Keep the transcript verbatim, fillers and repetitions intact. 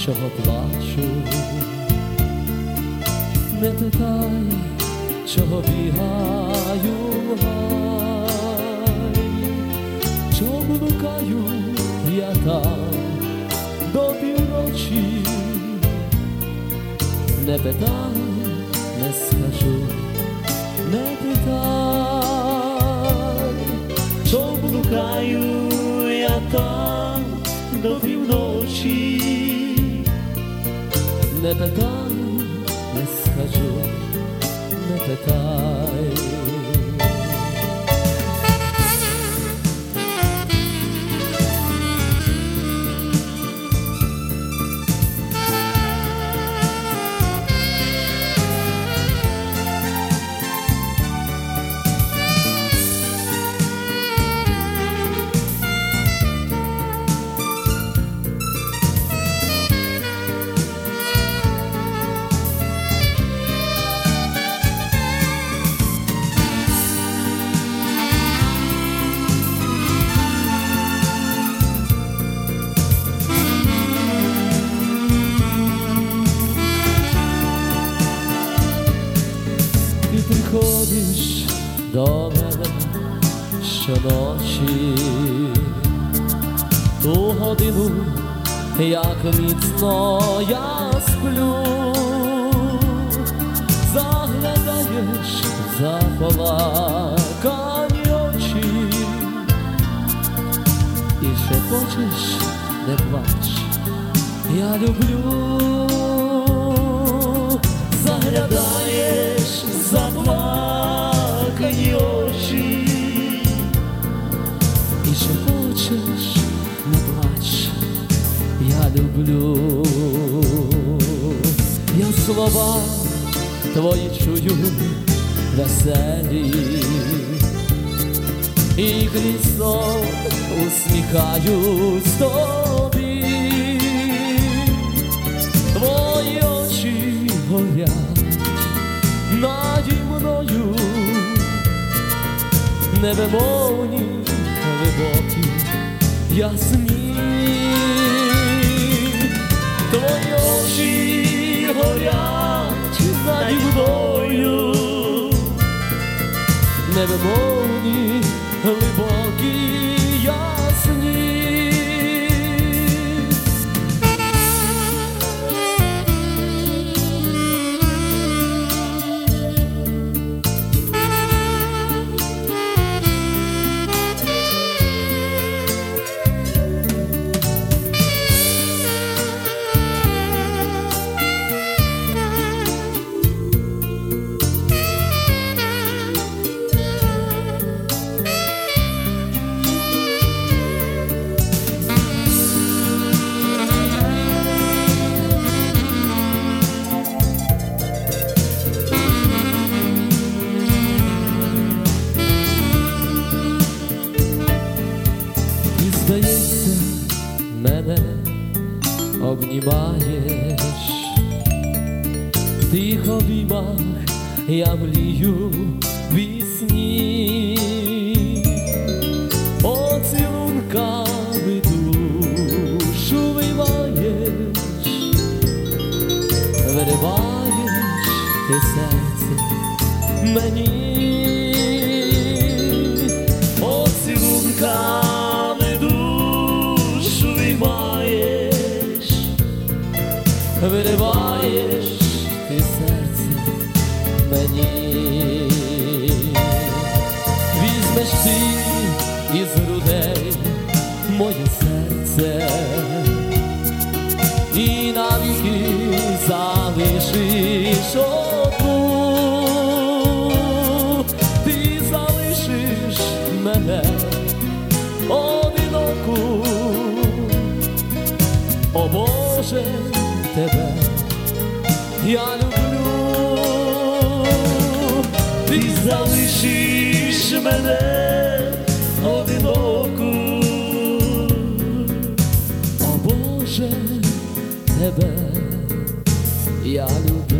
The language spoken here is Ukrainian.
чого плачу. Не питай, чого бігаю в гай, чому блукаю я там до півночі. Не питай, не скажу, не питай, чому блукаю я там до півночі. Не питай, не скажу, не питай. Ти приходиш до мене щоночі, ту годину, як міцно я сплю, заглядаєш в заплакані очі і ще хочеш, не плач, я люблю. Заглядаєш в заплакані очі і ще хочеш, не плач, я люблю. Я слова твої чую веселі і крізь сон усміхаюсь тобі. Твої очі горять наді мною, невимовні, глибокі, ясні. Твої очі горять наді мною, невимовні, глибокі, ясні. Здається, мене обнімаєш, в тих обіймах я млію вісні, поцілунками душу виймаєш, вириваєш ти серце мені, поцілунками вириваєш ти серце мені. Візьмеш ти із грудей моє серце і навіки залишиш одну. Ти залишиш мене одиноку, о Боже, тебе я люблю. Ти залишиш мене одиноку, о Боже, тебе я люблю.